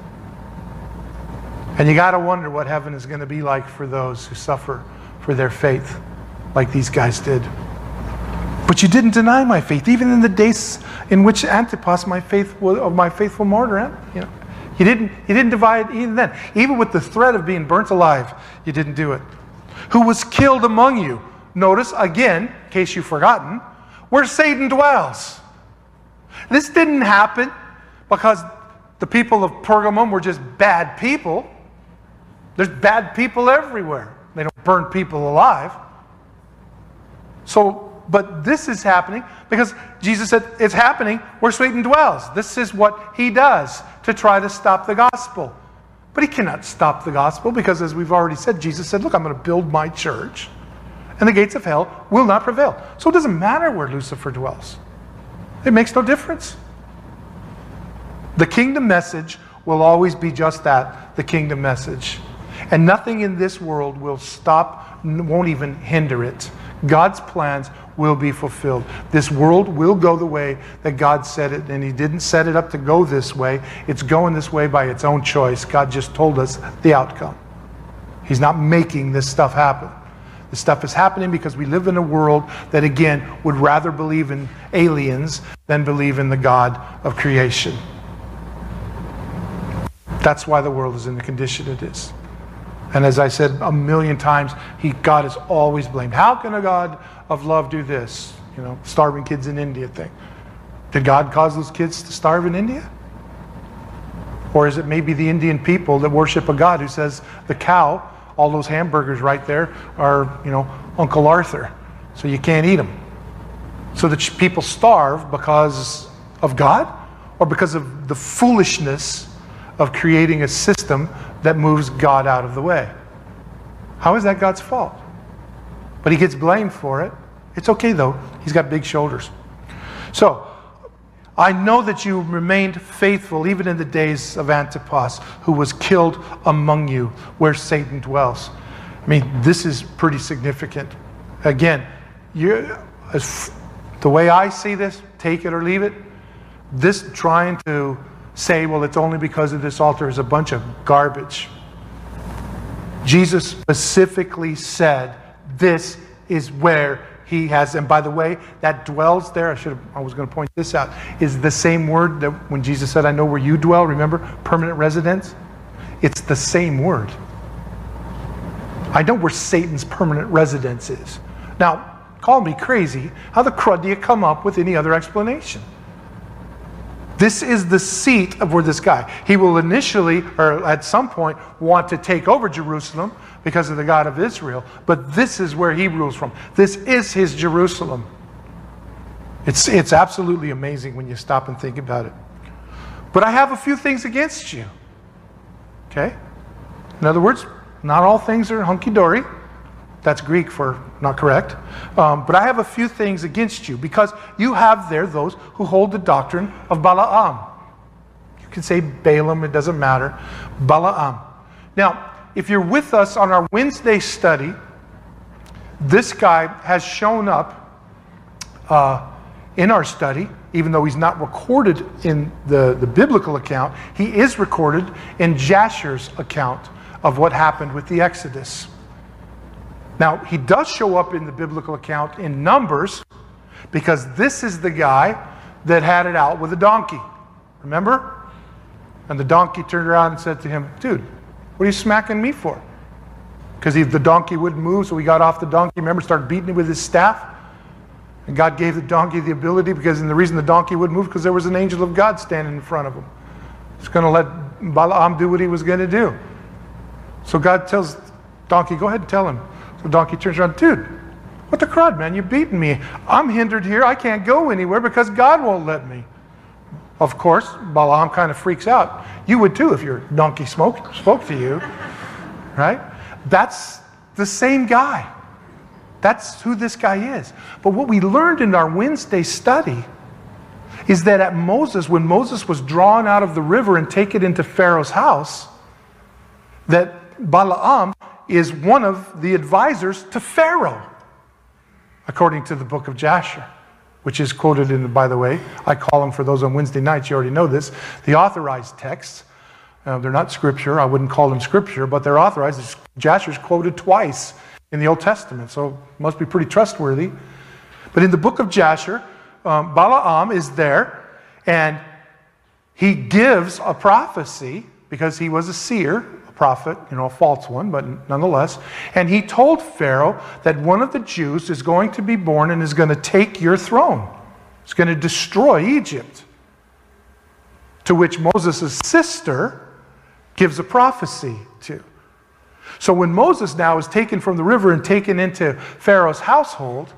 And you got to wonder what heaven is going to be like for those who suffer for their faith, like these guys did. But you didn't deny my faith, even in the days in which Antipas, my faithful martyr, you didn't divide even then. Even with the threat of being burnt alive, you didn't do it. Who was killed among you. Notice, again, in case you've forgotten, where Satan dwells. This didn't happen because the people of Pergamum were just bad people. There's bad people everywhere. They don't burn people alive. But this is happening because Jesus said it's happening where Satan dwells. This is what he does to try to stop the gospel. But he cannot stop the gospel because, as we've already said, Jesus said, look, I'm going to build my church and the gates of hell will not prevail. So it doesn't matter where Lucifer dwells. It makes no difference. The kingdom message will always be just that, the kingdom message. And nothing in this world will stop, won't even hinder it. God's plans will be fulfilled. This world will go the way that God said it, and he didn't set it up to go this way. It's going this way by its own choice. God just told us the outcome. He's not making this stuff happen. This stuff is happening because we live in a world that, again, would rather believe in aliens than believe in the God of creation. That's why the world is in the condition it is. And as I said a million times, God is always blamed. How can a God of love do this? You know, starving kids in India thing. Did God cause those kids to starve in India? Or is it maybe the Indian people that worship a God who says the cow, all those hamburgers right there are, you know, Uncle Arthur, so you can't eat them. So that people starve because of God or because of the foolishness of creating a system that moves God out of the way. How is that God's fault? But he gets blamed for it. It's okay though. He's got big shoulders. So, I know that you remained faithful even in the days of Antipas, who was killed among you, where Satan dwells. I mean, this is pretty significant. Again, the way I see this, take it or leave it, this trying to say, well, it's only because of this altar is a bunch of garbage. Jesus specifically said, this is where he has, and by the way, that dwells there, I was going to point this out, is the same word that when Jesus said, I know where you dwell, remember, permanent residence? It's the same word. I know where Satan's permanent residence is. Now, call me crazy, how the crud do you come up with any other explanation? This is the seat of where this guy, he will initially, or at some point, want to take over Jerusalem because of the God of Israel, but this is where he rules from. This is his Jerusalem. It's absolutely amazing when you stop and think about it. But I have a few things against you. Okay? In other words, not all things are hunky-dory. That's Greek for not correct. But I have a few things against you because you have there those who hold the doctrine of Balaam. You can say Balaam, it doesn't matter. Balaam. Now, if you're with us on our Wednesday study, this guy has shown up in our study, even though he's not recorded in the biblical account. He is recorded in Jasher's account of what happened with the Exodus. Now, he does show up in the biblical account in Numbers because this is the guy that had it out with a donkey. Remember? And the donkey turned around and said to him, dude, what are you smacking me for? Because the donkey wouldn't move, so he got off the donkey. Remember, started beating it with his staff. And God gave the donkey the ability, and the reason the donkey wouldn't move because there was an angel of God standing in front of him. He's going to let Balaam do what he was going to do. So God tells donkey, go ahead and tell him. The donkey turns around, dude, what the crud, man? You're beating me. I'm hindered here. I can't go anywhere because God won't let me. Of course, Balaam kind of freaks out. You would too if your donkey spoke to you, right? That's the same guy. That's who this guy is. But what we learned in our Wednesday study is that at Moses, when Moses was drawn out of the river and taken into Pharaoh's house, that Balaam is one of the advisors to Pharaoh, according to the book of Jasher, which is quoted in, by the way, I call them, for those on Wednesday nights, you already know this, the authorized texts. They're not scripture. I wouldn't call them scripture, but they're authorized. Jasher's quoted twice in the Old Testament, so must be pretty trustworthy. But in the book of Jasher, Balaam is there, and he gives a prophecy because he was a seer, prophet, a false one, but nonetheless. And he told Pharaoh that one of the Jews is going to be born and is going to take your throne. It's going to destroy Egypt. To which Moses' sister gives a prophecy to. So when Moses now is taken from the river and taken into Pharaoh's household,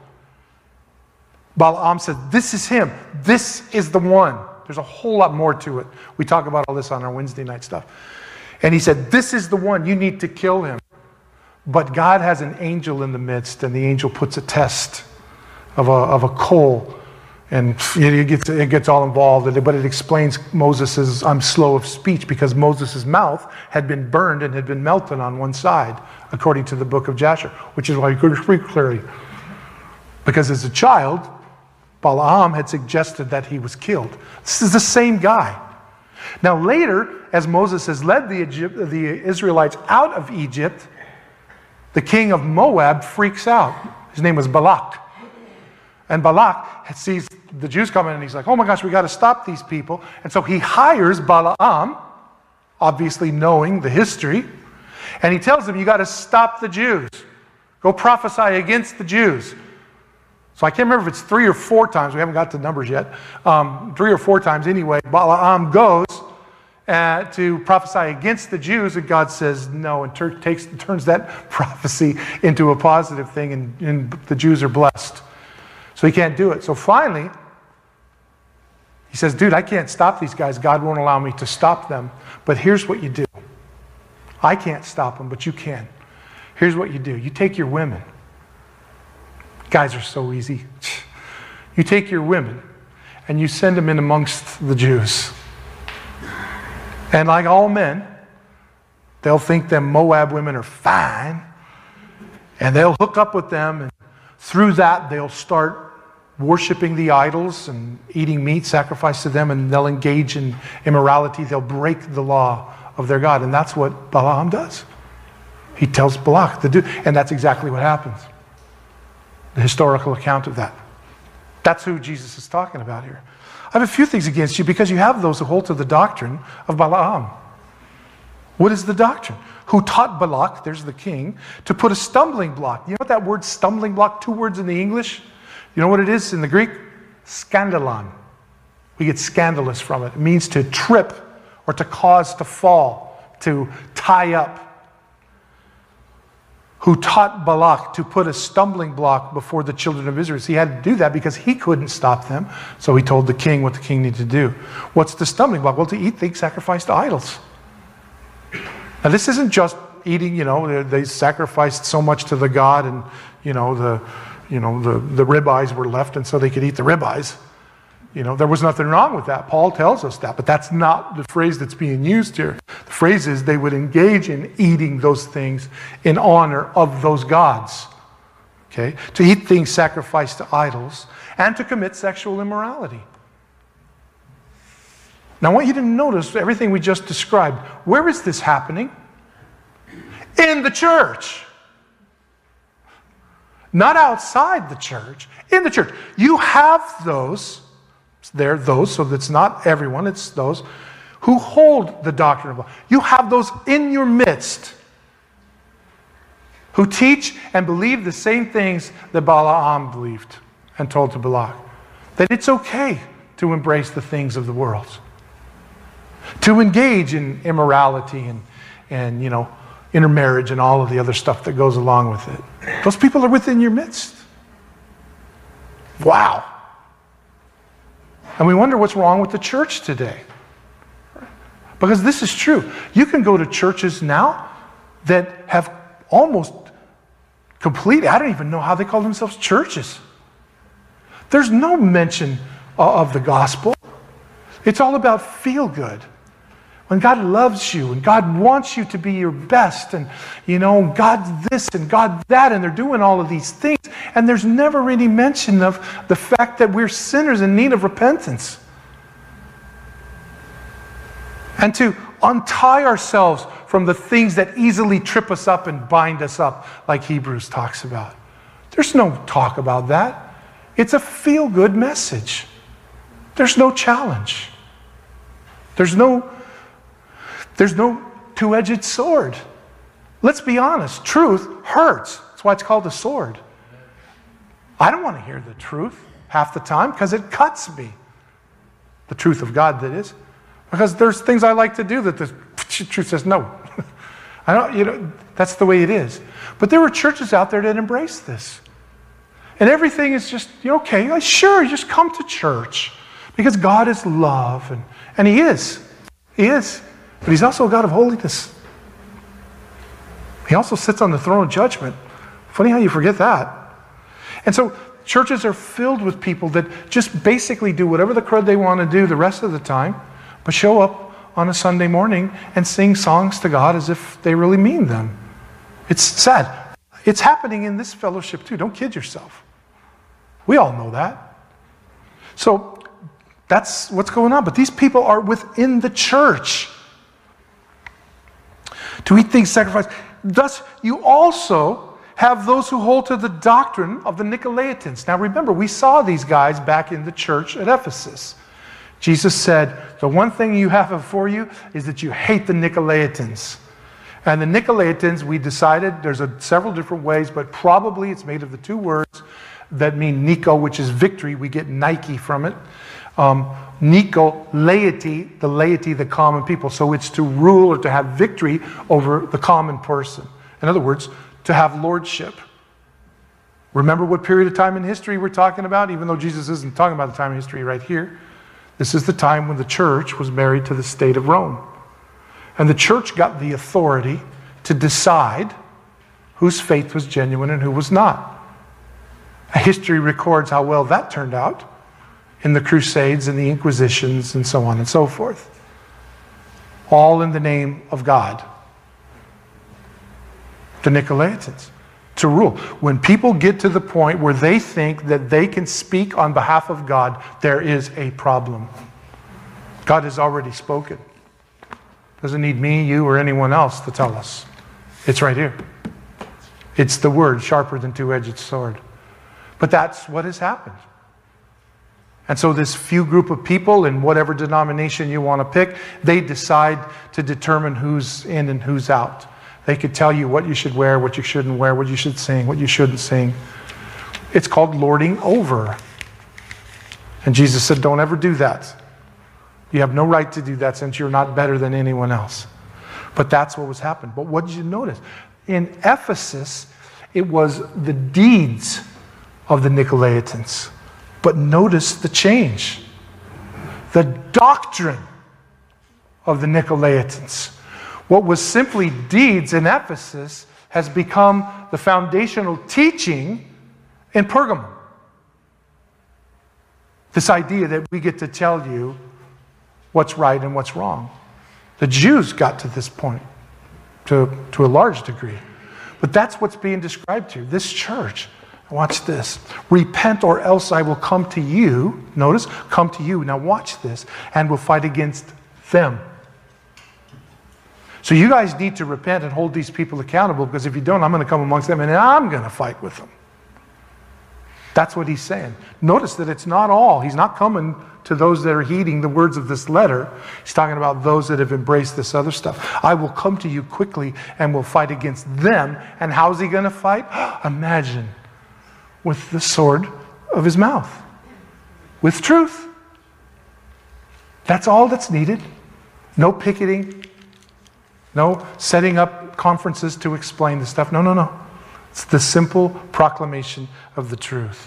Balaam said, this is him. This is the one. There's a whole lot more to it. We talk about all this on our Wednesday night stuff. And he said, this is the one, you need to kill him. But God has an angel in the midst, and the angel puts a test of a coal, and it gets all involved. But it explains Moses' I'm slow of speech, because Moses' mouth had been burned and had been melted on one side, according to the book of Jasher, which is why he couldn't speak clearly. Because as a child, Balaam had suggested that he was killed. This is the same guy. Now later, as Moses has led the Israelites out of Egypt, the king of Moab freaks out. His name was Balak. And Balak sees the Jews coming and he's like, oh my gosh, we got to stop these people. And so he hires Balaam, obviously knowing the history, and he tells him, you got to stop the Jews. Go prophesy against the Jews. So I can't remember if it's 3 or 4 times. We haven't got the numbers yet. 3 or 4 times anyway, Balaam goes to prophesy against the Jews, and God says no, and turns that prophecy into a positive thing, and the Jews are blessed. So he can't do it. So finally, he says, dude, I can't stop these guys. God won't allow me to stop them. But here's what you do. I can't stop them, but you can. Here's what you do. You take your women. Guys are so easy. You take your women and you send them in amongst the Jews. And like all men, they'll think them Moab women are fine, and they'll hook up with them, and through that they'll start worshiping the idols and eating meat sacrificed to them, and they'll engage in immorality. They'll break the law of their God. And that's what Balaam does. He tells Balak to do, and that's exactly what happens. The historical account of that. That's who Jesus is talking about here. I have a few things against you because you have those who hold to the doctrine of Balaam. What is the doctrine? Who taught Balak, there's the king, to put a stumbling block. You know what that word stumbling block, 2 words in the English? You know what it is in the Greek? Scandalon. We get scandalous from it. It means to trip or to cause to fall, to tie up. Who taught Balak to put a stumbling block before the children of Israel. So he had to do that because he couldn't stop them. So he told the king what the king needed to do. What's the stumbling block? Well, to eat things sacrificed to idols. Now this isn't just eating, they sacrificed so much to the god, and the ribeyes were left, and so they could eat the ribeyes. There was nothing wrong with that. Paul tells us that, but that's not the phrase that's being used here. The phrase is they would engage in eating those things in honor of those gods. Okay? To eat things sacrificed to idols and to commit sexual immorality. Now I want you to notice everything we just described. Where is this happening? In the church. Not outside the church. In the church. You have those. They're those, so that's not everyone, it's those who hold the doctrine of Balaam. You have those in your midst who teach and believe the same things that Balaam believed and told to Balak. That it's okay to embrace the things of the world. To engage in immorality and intermarriage and all of the other stuff that goes along with it. Those people are within your midst. Wow. And we wonder what's wrong with the church today. Because this is true. You can go to churches now that have almost completely, I don't even know how they call themselves churches. There's no mention of the gospel. It's all about feel good. When God loves you and God wants you to be your best, and God's this and God that, and they're doing all of these things, and there's never any mention of the fact that we're sinners in need of repentance. And to untie ourselves from the things that easily trip us up and bind us up, like Hebrews talks about. There's no talk about that. It's a feel-good message. There's no challenge. There's no two-edged sword. Let's be honest. Truth hurts. That's why it's called a sword. I don't want to hear the truth half the time because it cuts me. The truth of God, that is. Because there's things I like to do that the truth says no. That's the way it is. But there are churches out there that embrace this. And everything is just, okay, sure, just come to church. Because God is love. And He is. He is. But He's also a God of holiness. He also sits on the throne of judgment. Funny how you forget that. And so churches are filled with people that just basically do whatever the crud they want to do the rest of the time, but show up on a Sunday morning and sing songs to God as if they really mean them. It's sad. It's happening in this fellowship too. Don't kid yourself. We all know that. So that's what's going on. But these people are within the church. To eat things sacrificed. Thus, you also have those who hold to the doctrine of the Nicolaitans. Now remember, we saw these guys back in the church at Ephesus. Jesus said, the one thing you have before you is that you hate the Nicolaitans. And the Nicolaitans, we decided, there's several different ways, but probably it's made of the two words that mean Nico, which is victory. We get Nike from it. Nico, laity, the common people. So it's to rule or to have victory over the common person. In other words, to have lordship. Remember what period of time in history we're talking about? Even though Jesus isn't talking about the time in history right here. This is the time when the church was married to the state of Rome. And the church got the authority to decide whose faith was genuine and who was not. History records how well that turned out in the Crusades and the Inquisitions and so on and so forth. All in the name of God. The Nicolaitans. To rule. When people get to the point where they think that they can speak on behalf of God, there is a problem. God has already spoken. Doesn't need me, you, or anyone else to tell us. It's right here. It's the word, sharper than two-edged sword. But that's what has happened. And so this few group of people, in whatever denomination you want to pick, they decide to determine who's in and who's out. They could tell you what you should wear, what you shouldn't wear, what you should sing, what you shouldn't sing. It's called lording over. And Jesus said, don't ever do that. You have no right to do that since you're not better than anyone else. But that's what was happening. But what did you notice? In Ephesus, it was the deeds of the Nicolaitans. But notice the change. The doctrine of the Nicolaitans. What was simply deeds in Ephesus has become the foundational teaching in Pergamum. This idea that we get to tell you what's right and what's wrong. The Jews got to this point to a large degree. But that's what's being described here. This church, watch this. Repent or else I will come to you. Notice, come to you. Now watch this. And will fight against them. So you guys need to repent and hold these people accountable, because if you don't, I'm going to come amongst them and I'm going to fight with them. That's what he's saying. Notice that it's not all. He's not coming to those that are heeding the words of this letter. He's talking about those that have embraced this other stuff. I will come to you quickly and will fight against them. And how's he going to fight? Imagine. With the sword of his mouth. With truth. That's all that's needed. No picketing. No setting up conferences to explain the stuff. No. It's the simple proclamation of the truth.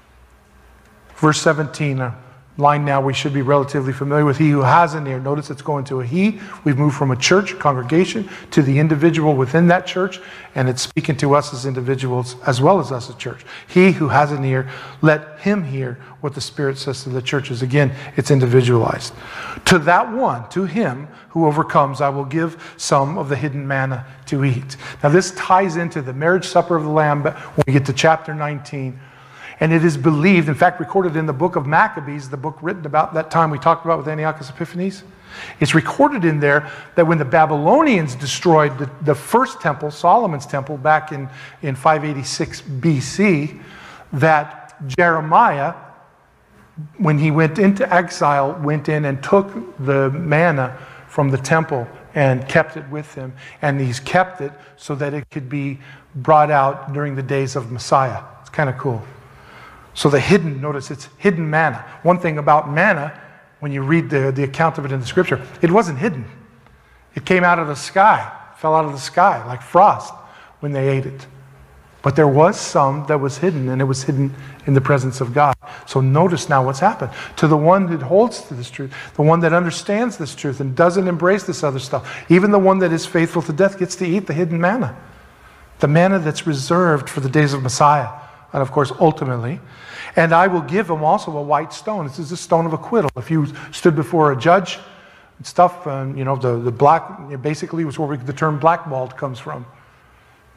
Verse 17, a line now we should be relatively familiar with. He who has an ear. Notice it's going to a he. We've moved from a church, congregation, to the individual within that church, and it's speaking to us as individuals as well as us as church. He who has an ear, let him hear what the Spirit says to the churches. Again, it's individualized. To that one, to him who overcomes, I will give some of the hidden manna to eat. Now this ties into the marriage supper of the Lamb when we get to chapter 19. And it is believed, in fact, recorded in the book of Maccabees, the book written about that time we talked about with Antiochus Epiphanes. It's recorded in there that when the Babylonians destroyed the first temple, Solomon's temple, back in 586 BC, that Jeremiah, when he went into exile, went in and took the manna from the temple and kept it with him. And he's kept it so that it could be brought out during the days of Messiah. It's kind of cool. So the hidden, notice it's hidden manna. One thing about manna, when you read the account of it in the scripture, it wasn't hidden. It came out of the sky, fell out of the sky like frost when they ate it. But there was some that was hidden, and it was hidden in the presence of God. So notice now what's happened. To the one that holds to this truth, the one that understands this truth and doesn't embrace this other stuff, even the one that is faithful to death gets to eat the hidden manna. The manna that's reserved for the days of Messiah. And of course, ultimately. And I will give him also a white stone. This is a stone of acquittal. If you stood before a judge and stuff, the black, basically was where the term blackballed comes from.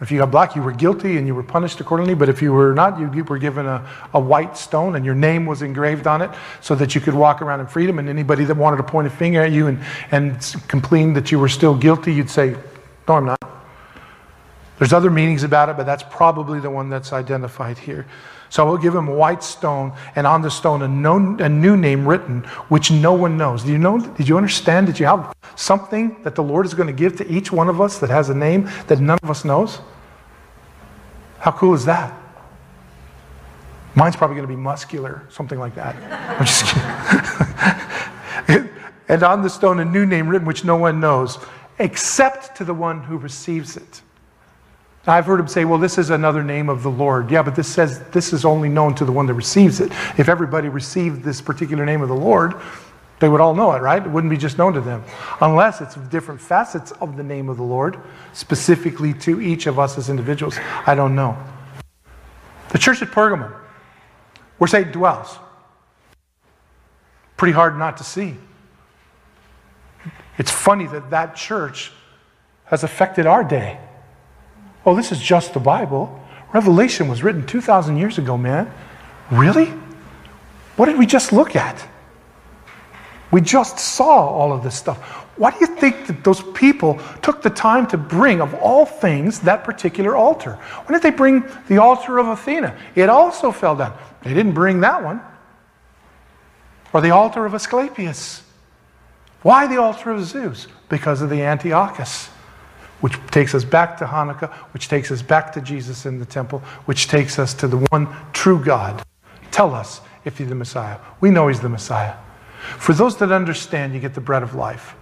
If you got black, you were guilty and you were punished accordingly. But if you were not, you were given a white stone and your name was engraved on it so that you could walk around in freedom. And anybody that wanted to point a finger at you and complain that you were still guilty, you'd say, no, I'm not. There's other meanings about it, but that's probably the one that's identified here. So I will give him a white stone, and on the stone a new name written, which no one knows. Did you understand? Did you have something that the Lord is going to give to each one of us that has a name that none of us knows? How cool is that? Mine's probably going to be muscular, something like that. I'm just kidding. And on the stone a new name written, which no one knows, except to the one who receives it. I've heard him say, well, this is another name of the Lord. Yeah, but this says this is only known to the one that receives it. If everybody received this particular name of the Lord, they would all know it, right? It wouldn't be just known to them. Unless it's different facets of the name of the Lord, specifically to each of us as individuals. I don't know. The church at Pergamum, where Satan dwells. Pretty hard not to see. It's funny that that church has affected our day. Oh, this is just the Bible. Revelation was written 2,000 years ago, man. Really? What did we just look at? We just saw all of this stuff. Why do you think that those people took the time to bring, of all things, that particular altar? Why did they bring the altar of Athena? It also fell down. They didn't bring that one. Or the altar of Asclepius. Why the altar of Zeus? Because of the Antiochus, which takes us back to Hanukkah, which takes us back to Jesus in the temple, which takes us to the one true God. Tell us if he's the Messiah. We know he's the Messiah. For those that understand, you get the bread of life.